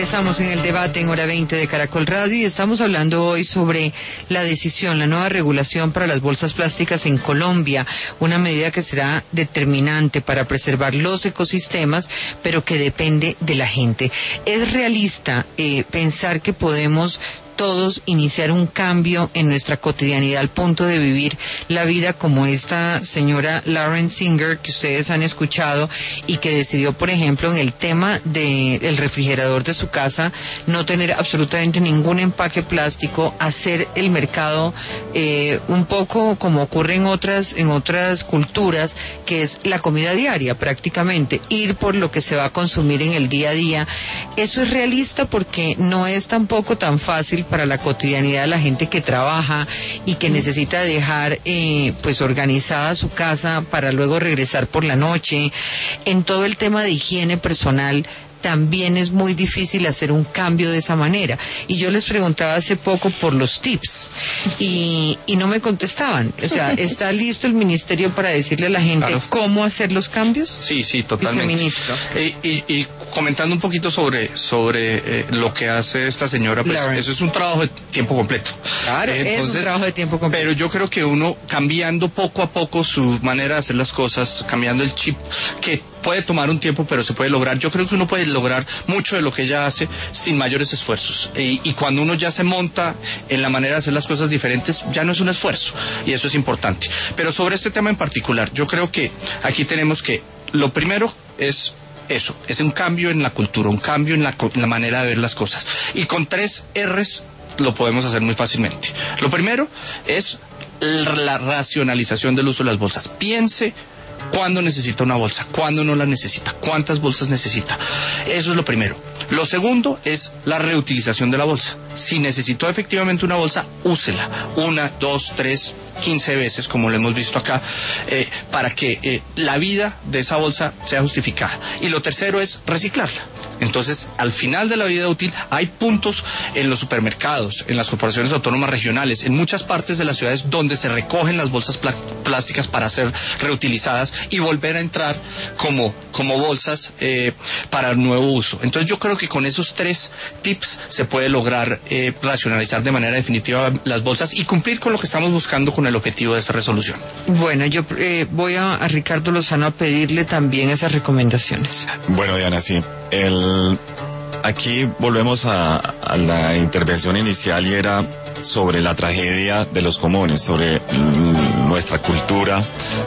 Estamos en el debate en Hora 20 de Caracol Radio y estamos hablando hoy sobre la decisión, la nueva regulación para las bolsas plásticas en Colombia, una medida que será determinante para preservar los ecosistemas, pero que depende de la gente. ¿Es realista pensar que podemos todos iniciar un cambio en nuestra cotidianidad al punto de vivir la vida como esta señora Lauren Singer que ustedes han escuchado y que decidió, por ejemplo, en el tema del refrigerador de su casa no tener absolutamente ningún empaque plástico, hacer el mercado un poco como ocurre en otras culturas, que es la comida diaria prácticamente, ir por lo que se va a consumir en el día a día? Eso es realista porque no es tampoco tan fácil para la cotidianidad de la gente que trabaja y que necesita dejar pues organizada su casa para luego regresar por la noche. En todo el tema de higiene personal también es muy difícil hacer un cambio de esa manera. Y yo les preguntaba hace poco por los tips y no me contestaban. O sea, ¿está listo el ministerio para decirle a la gente cómo hacer los cambios? Sí, totalmente. Viceministro. Y comentando un poquito sobre lo que hace esta señora, pues eso es un trabajo de tiempo completo. Claro, es un trabajo de tiempo completo. Pero yo creo que uno, cambiando poco a poco su manera de hacer las cosas, cambiando el chip, que puede tomar un tiempo, pero se puede lograr. Yo creo que uno puede lograr mucho de lo que ella hace sin mayores esfuerzos. Y cuando uno ya se monta en la manera de hacer las cosas diferentes, ya no es un esfuerzo. Y eso es importante. Pero sobre este tema en particular, yo creo que aquí tenemos que, lo primero es eso, es un cambio en la cultura, un cambio en la manera de ver las cosas. Y con 3 R's lo podemos hacer muy fácilmente. Lo primero es la racionalización del uso de las bolsas. Piense cuándo necesita una bolsa, cuándo no la necesita, cuántas bolsas necesita. Eso es lo primero. Lo segundo es la reutilización de la bolsa. Si necesitó efectivamente una bolsa, úsela 1, 2, 3, 15 veces, como lo hemos visto acá, para que la vida de esa bolsa sea justificada. Y lo tercero es reciclarla. Entonces, al final de la vida útil, hay puntos en los supermercados, en las corporaciones autónomas regionales, en muchas partes de las ciudades donde se recogen las bolsas plásticas para ser reutilizadas y volver a entrar como bolsas para nuevo uso. Entonces, yo creo que con esos 3 tips se puede lograr racionalizar de manera definitiva las bolsas y cumplir con lo que estamos buscando con el objetivo de esa resolución. Bueno, yo voy a Ricardo Lozano a pedirle también esas recomendaciones. Bueno, Diana, sí. Aquí volvemos a la intervención inicial y era sobre la tragedia de los comunes, sobre nuestra cultura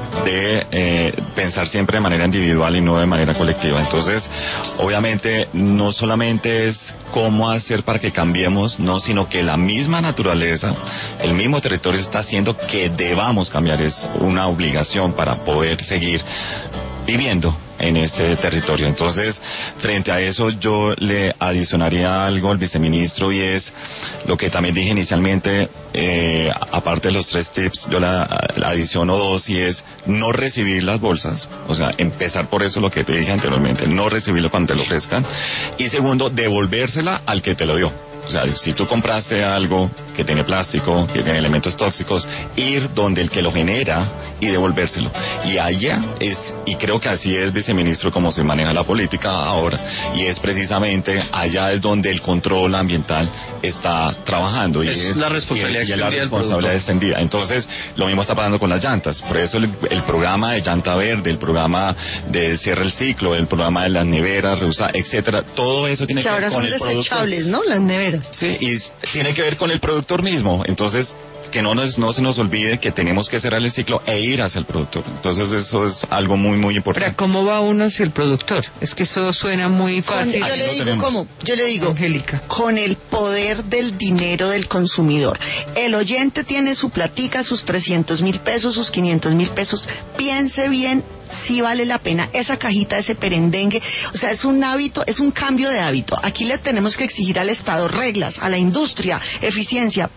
de pensar siempre de manera individual y no de manera colectiva. Entonces, obviamente, no solamente es cómo hacer para que cambiemos, no, sino que la misma naturaleza, el mismo territorio está haciendo que debamos cambiar. Es una obligación para poder seguir viviendo en este territorio. Entonces, frente a eso, yo le adicionaría algo al viceministro y es lo que también dije inicialmente, aparte de los 3 tips, yo la adiciono 2 y es no recibir las bolsas, o sea, empezar por eso lo que te dije anteriormente, no recibirlo cuando te lo ofrezcan, y segundo, devolvérsela al que te lo dio. O sea, si tú compraste algo que tiene plástico, que tiene elementos tóxicos, ir donde el que lo genera y devolvérselo. Y allá es, y creo que así es, viceministro, como se maneja la política ahora, y es precisamente allá es donde el control ambiental está trabajando. Es la responsabilidad extendida. Y la responsabilidad extendida. Entonces, lo mismo está pasando con las llantas. Por eso el programa de llanta verde, el programa de cierre el ciclo, el programa de las neveras, reusa, etcétera, todo eso tiene que ver con el producto. Ahora son desechables, ¿no? Las neveras. Sí, y tiene que ver con el productor mismo. Entonces, que no se nos olvide que tenemos que cerrar el ciclo e ir hacia el productor. Entonces, eso es algo muy, muy importante. Pero, ¿cómo va uno hacia el productor? Es que eso suena muy fácil. Yo le digo, ¿cómo? Yo le digo, Angélica, con el poder del dinero del consumidor. El oyente tiene su platica, sus 300,000 pesos, sus 500,000 pesos. Piense bien si vale la pena esa cajita, ese perendengue. O sea, es un hábito, es un cambio de hábito. Aquí le tenemos que exigir al Estado reglas, a la industria, eficiencia,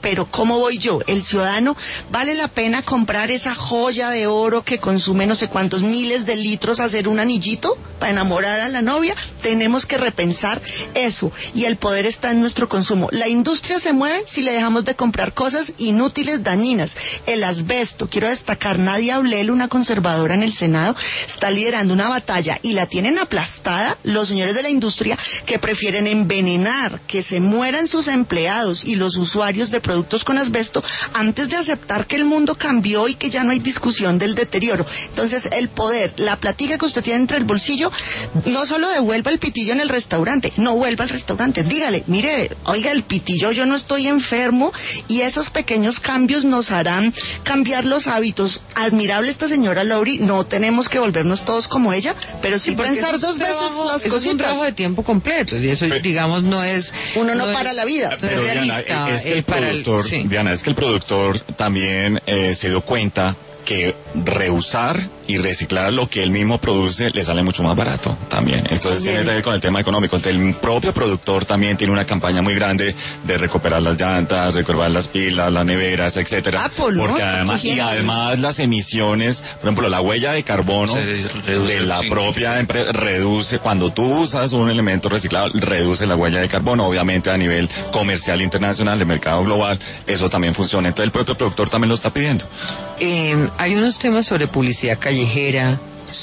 pero ¿cómo voy yo? El ciudadano, ¿vale la pena comprar esa joya de oro que consume no sé cuántos miles de litros, hacer un anillito para enamorar a la novia? Tenemos que repensar eso, y el poder está en nuestro consumo. La industria se mueve si le dejamos de comprar cosas inútiles, dañinas. El asbesto, quiero destacar, Nadia Aulel, una conservadora en el Senado, está liderando una batalla y la tienen aplastada los señores de la industria, que prefieren envenenar, que se mueran sus empleados y los usuarios de productos con asbesto antes de aceptar que el mundo cambió y que ya no hay discusión del deterioro. Entonces, el poder, la platica que usted tiene entre el bolsillo, no solo devuelva el pitillo en el restaurante, no vuelva al restaurante, dígale, mire, oiga, el pitillo, yo no estoy enfermo, y esos pequeños cambios nos harán cambiar los hábitos. Admirable esta señora Lowry, no tenemos que volvernos todos como ella, pero sí pensar dos veces las cositas. Es un trabajo de tiempo completo, y eso, digamos, no es... Uno no para la vida. Pero Diana, es que el productor, Diana, es que el productor también se dio cuenta que reusar y reciclar lo que él mismo produce le sale mucho más barato también. Entonces tiene que ver con el tema económico. Entonces, el propio productor también tiene una campaña muy grande de recuperar las llantas, recuperar las pilas, las neveras, etcétera. Porque además las emisiones, por ejemplo, la huella de carbono de la propia empresa reduce, cuando tú usas un elemento reciclado, reduce la huella de carbono. Obviamente a nivel comercial internacional, de mercado global, eso también funciona. Entonces el propio productor también lo está pidiendo. Hay unos temas sobre publicidad callejera,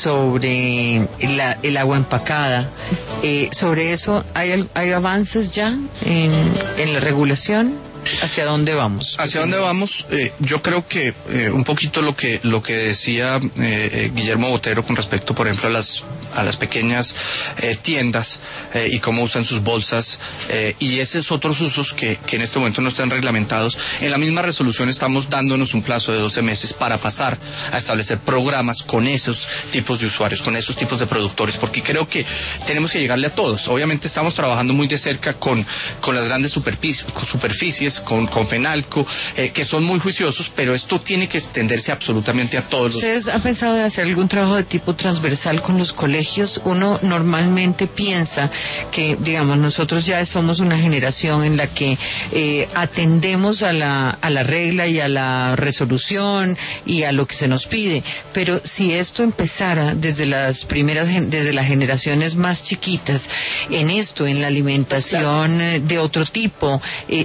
sobre el agua empacada. Sobre eso, ¿hay avances ya en la regulación? ¿Hacia dónde vamos? ¿Hacia dónde vamos? Yo creo que un poquito lo que decía Guillermo Botero con respecto, por ejemplo, a las pequeñas tiendas y cómo usan sus bolsas, y esos otros usos que en este momento no están reglamentados. En la misma resolución estamos dándonos un plazo de 12 meses para pasar a establecer programas con esos tipos de usuarios, con esos tipos de productores, porque creo que tenemos que llegarle a todos. Obviamente estamos trabajando muy de cerca con las grandes superficies, con Fenalco, que son muy juiciosos, pero esto tiene que extenderse absolutamente a todos. ¿Ustedes han pensado de hacer algún trabajo de tipo transversal con los colegios? Uno normalmente piensa que, digamos, nosotros ya somos una generación en la que atendemos a la regla y a la resolución y a lo que se nos pide, pero si esto empezara desde las generaciones más chiquitas, en la alimentación de otro tipo,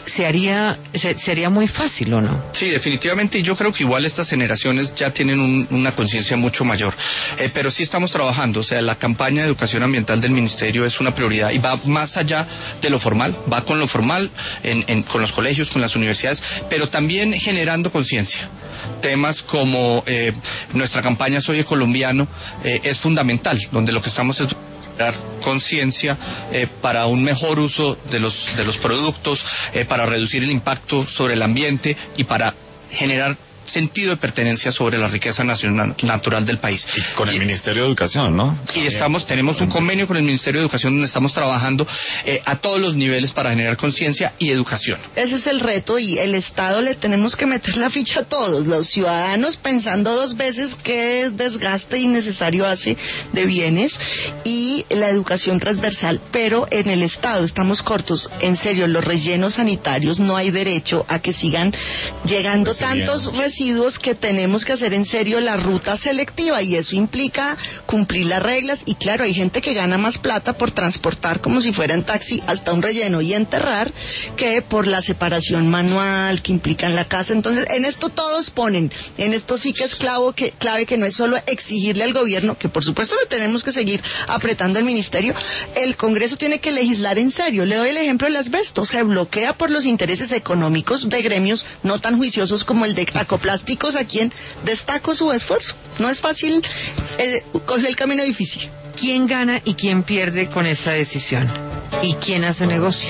sería muy fácil, ¿o no? Sí, definitivamente, y yo creo que igual estas generaciones ya tienen una conciencia mucho mayor, pero sí estamos trabajando. O sea, la campaña de educación ambiental del Ministerio es una prioridad y va más allá de lo formal, va con lo formal, con los colegios, con las universidades, pero también generando conciencia. Temas como nuestra campaña Soy Colombiano es fundamental, donde lo que estamos es dar conciencia para un mejor uso de los productos, para reducir el impacto sobre el ambiente y para generar sentido de pertenencia sobre la riqueza natural del país. Y con el Ministerio de Educación, ¿no? Y tenemos un convenio con el Ministerio de Educación donde estamos trabajando a todos los niveles para generar conciencia y educación. Ese es el reto, y el Estado le tenemos que meter la ficha a todos, los ciudadanos pensando dos veces qué desgaste innecesario hace de bienes, y la educación transversal, pero en el Estado estamos cortos. En serio, los rellenos sanitarios, no hay derecho a que sigan llegando tantos residuos que tenemos que hacer en serio la ruta selectiva, y eso implica cumplir las reglas. Y claro, hay gente que gana más plata por transportar como si fuera en taxi hasta un relleno y enterrar, que por la separación manual que implica en la casa. Entonces, en esto todos ponen, en esto sí que es clave que no es solo exigirle al gobierno, que por supuesto le tenemos que seguir apretando al ministerio. El Congreso tiene que legislar en serio. Le doy el ejemplo del asbesto, se bloquea por los intereses económicos de gremios no tan juiciosos como el de Acoplásticos, a quien destaco su esfuerzo. No es fácil, coger el camino difícil. ¿Quién gana y quién pierde con esta decisión? ¿Y quién hace negocio?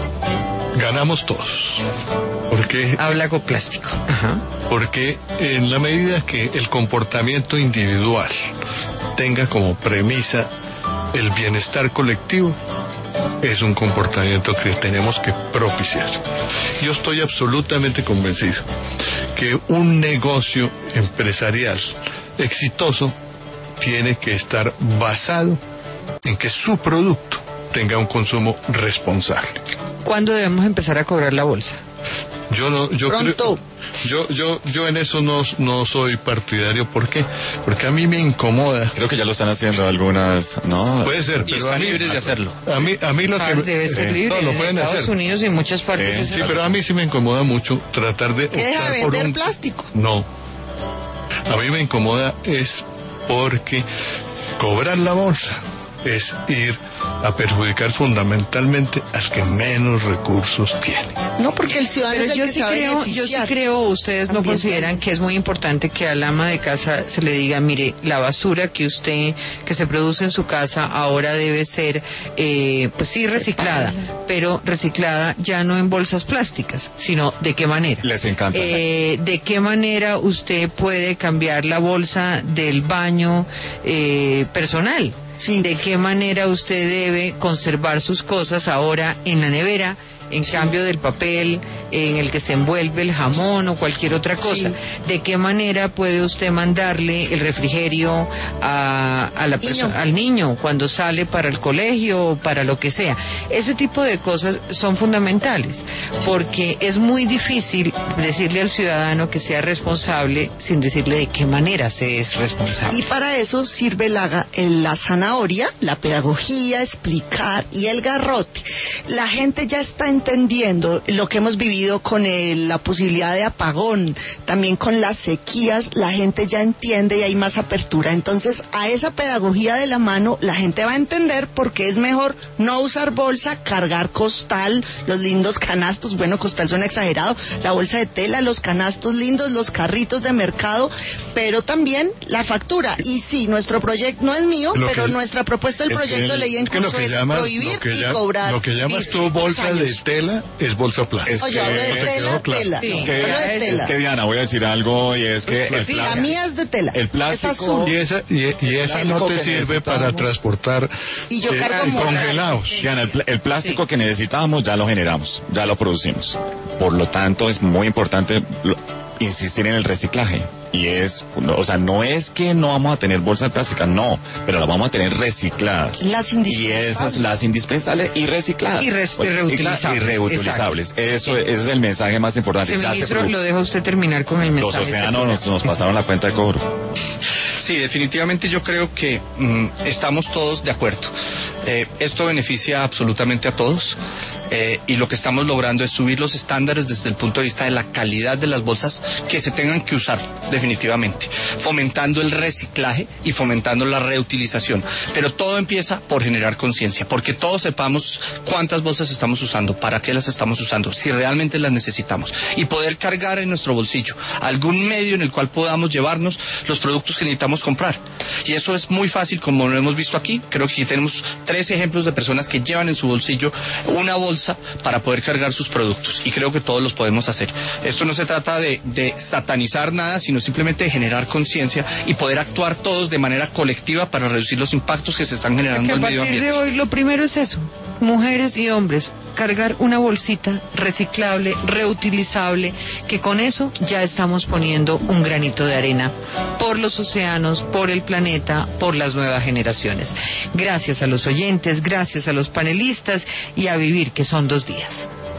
Ganamos todos. Porque habla Acoplástico. Ajá. Porque en la medida que el comportamiento individual tenga como premisa el bienestar colectivo, es un comportamiento que tenemos que propiciar. Yo estoy absolutamente convencido que un negocio empresarial exitoso tiene que estar basado en que su producto tenga un consumo responsable. ¿Cuándo debemos empezar a cobrar la bolsa? Yo en eso no soy partidario. ¿Por qué? Porque a mí me incomoda. Creo que ya lo están haciendo algunas, ¿no? Puede ser, Y pero están libres de hacerlo. A mí lo que Debe ser libre. no, lo en pueden Estados hacer. Unidos y en muchas partes. es Sí, así. pero a mí sí me incomoda mucho tratar de Que deja optar de por vender un plástico. No. A mí me incomoda es porque cobrar la bolsa es ir a perjudicar fundamentalmente al que menos recursos tiene. No, porque el ciudadano Pero es el yo que sí sabe creo, beneficiar. ustedes no También. consideran que es muy importante que al ama de casa se le diga, mire, la basura que se produce en su casa ahora debe ser, pues sí, reciclada, pero reciclada ya no en bolsas plásticas, sino de qué manera. Les encanta. De qué manera usted puede cambiar la bolsa del baño personal. Sí. De qué manera usted debe conservar sus cosas ahora en la nevera, en cambio del papel en el que se envuelve el jamón o cualquier otra cosa. Sí. ¿De qué manera puede usted mandarle el refrigerio al niño cuando sale para el colegio o para lo que sea? Ese tipo de cosas son fundamentales, porque es muy difícil decirle al ciudadano que sea responsable sin decirle de qué manera se es responsable. Y para eso sirve la zanahoria, la pedagogía, explicar y el garrote. La gente ya está entendiendo lo que hemos vivido con la posibilidad de apagón, también con las sequías, la gente ya entiende y hay más apertura. Entonces, a esa pedagogía de la mano, la gente va a entender por qué es mejor no usar bolsa, cargar costal, los lindos canastos, bueno, costal suena exagerado, la bolsa de tela, los canastos lindos, los carritos de mercado, pero también la factura. Y sí, nuestro proyecto no es mío, pero nuestra propuesta del proyecto de ley en curso es prohibir y cobrar. Lo que llamas tú bolsa de tela es bolsa plástica. Oye, hablo de tela, tela. Sí, Hablo de tela. Es que Diana, voy a decir algo y es que el La mía es de tela. el Es plástico azul. Y esa no te que sirve para necesitamos. transportar Y yo cargo congelados. Diana, el plástico que necesitábamos ya lo generamos, ya lo producimos. Por lo tanto, es muy importante insistir en el reciclaje. Y no es que no vamos a tener bolsas plásticas, no, pero las vamos a tener recicladas. Las indispensables. Y esas, las indispensables y recicladas. Y reutilizables. Y reutilizables. Ese es el mensaje más importante. Ya se Ministro, produjo. lo deja usted terminar con el mensaje. Los océanos nos pasaron la cuenta de cobro. Sí, definitivamente yo creo que estamos todos de acuerdo. Esto beneficia absolutamente a todos. Y lo que estamos logrando es subir los estándares desde el punto de vista de la calidad de las bolsas que se tengan que usar, definitivamente, fomentando el reciclaje y fomentando la reutilización. Pero todo empieza por generar conciencia, porque todos sepamos cuántas bolsas estamos usando, para qué las estamos usando, si realmente las necesitamos, y poder cargar en nuestro bolsillo algún medio en el cual podamos llevarnos los productos que necesitamos comprar. Y eso es muy fácil, como lo hemos visto aquí. Creo que aquí tenemos 3 ejemplos de personas que llevan en su bolsillo una bolsa para poder cargar sus productos, y creo que todos los podemos hacer. Esto no se trata de satanizar nada, sino simplemente de generar conciencia y poder actuar todos de manera colectiva para reducir los impactos que se están generando en el medio A partir ambiente. de hoy lo primero es eso, mujeres y hombres, cargar una bolsita reciclable, reutilizable, que con eso ya estamos poniendo un granito de arena por los océanos, por el planeta, por las nuevas generaciones. Gracias a los oyentes, gracias a los panelistas y a vivir, que son 2 días.